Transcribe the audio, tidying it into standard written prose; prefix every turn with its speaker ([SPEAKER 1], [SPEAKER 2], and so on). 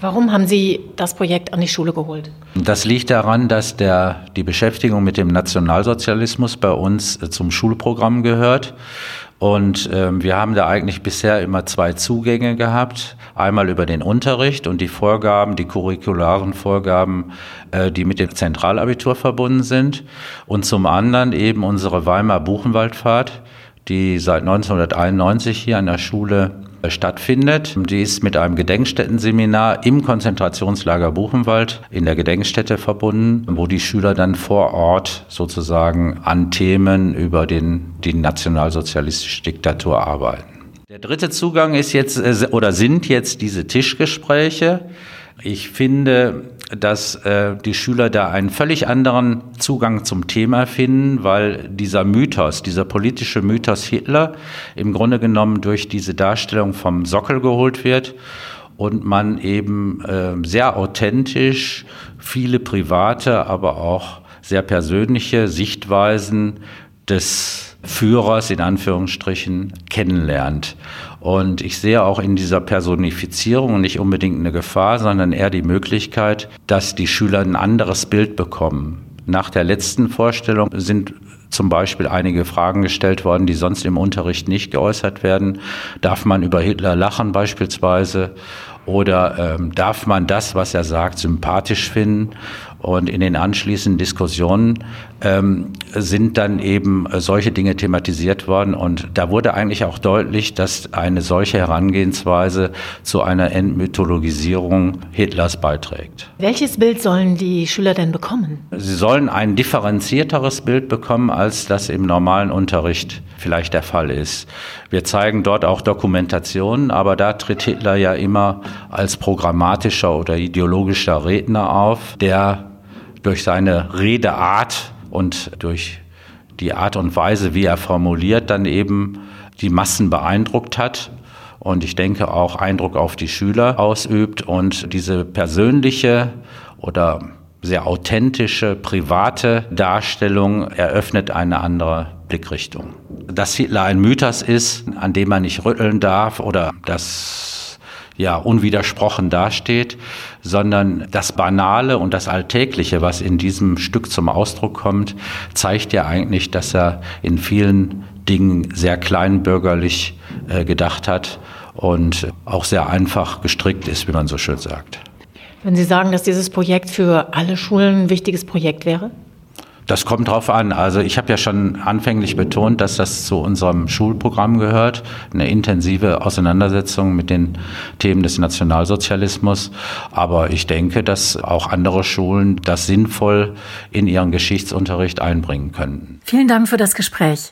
[SPEAKER 1] Warum haben Sie das Projekt an die Schule geholt?
[SPEAKER 2] Das liegt daran, dass die Beschäftigung mit dem Nationalsozialismus bei uns zum Schulprogramm gehört. Und wir haben da eigentlich bisher immer zwei Zugänge gehabt. Einmal über den Unterricht und die Vorgaben, die curricularen Vorgaben, die mit dem Zentralabitur verbunden sind. Und zum anderen eben unsere Weimarer Buchenwaldfahrt, die seit 1991 hier an der Schule stattfindet. Die ist mit einem Gedenkstättenseminar im Konzentrationslager Buchenwald in der Gedenkstätte verbunden, wo die Schüler dann vor Ort sozusagen an Themen über die nationalsozialistische Diktatur arbeiten. Der dritte Zugang ist sind jetzt diese Tischgespräche. Ich finde, dass die Schüler da einen völlig anderen Zugang zum Thema finden, weil dieser politische Mythos Hitler im Grunde genommen durch diese Darstellung vom Sockel geholt wird und man eben sehr authentisch viele private, aber auch sehr persönliche Sichtweisen des Führers in Anführungsstrichen kennenlernt. Und ich sehe auch in dieser Personifizierung nicht unbedingt eine Gefahr, sondern eher die Möglichkeit, dass die Schüler ein anderes Bild bekommen. Nach der letzten Vorstellung sind zum Beispiel einige Fragen gestellt worden, die sonst im Unterricht nicht geäußert werden. Darf man über Hitler lachen beispielsweise? Oder darf man das, was er sagt, sympathisch finden? Und in den anschließenden Diskussionen sind dann eben solche Dinge thematisiert worden. Und da wurde eigentlich auch deutlich, dass eine solche Herangehensweise zu einer Entmythologisierung Hitlers beiträgt.
[SPEAKER 1] Welches Bild sollen die Schüler denn bekommen?
[SPEAKER 2] Sie sollen ein differenzierteres Bild bekommen, als das im normalen Unterricht vielleicht der Fall ist. Wir zeigen dort auch Dokumentationen, aber da tritt Hitler ja immer als programmatischer oder ideologischer Redner auf, der durch seine Redeart und durch die Art und Weise, wie er formuliert, dann eben die Massen beeindruckt hat und ich denke auch Eindruck auf die Schüler ausübt und diese persönliche oder sehr authentische, private Darstellung eröffnet eine andere Blickrichtung. Dass Hitler ein Mythos ist, an dem man nicht rütteln darf oder das unwidersprochen dasteht, sondern das Banale und das Alltägliche, was in diesem Stück zum Ausdruck kommt, zeigt ja eigentlich, dass er in vielen Dingen sehr kleinbürgerlich gedacht hat und auch sehr einfach gestrickt ist, wie man so schön sagt.
[SPEAKER 1] Wenn Sie sagen, dass dieses Projekt für alle Schulen ein wichtiges Projekt wäre?
[SPEAKER 2] Das kommt drauf an. Also ich habe ja schon anfänglich betont, dass das zu unserem Schulprogramm gehört, eine intensive Auseinandersetzung mit den Themen des Nationalsozialismus. Aber ich denke, dass auch andere Schulen das sinnvoll in ihren Geschichtsunterricht einbringen könnten.
[SPEAKER 3] Vielen Dank für das Gespräch.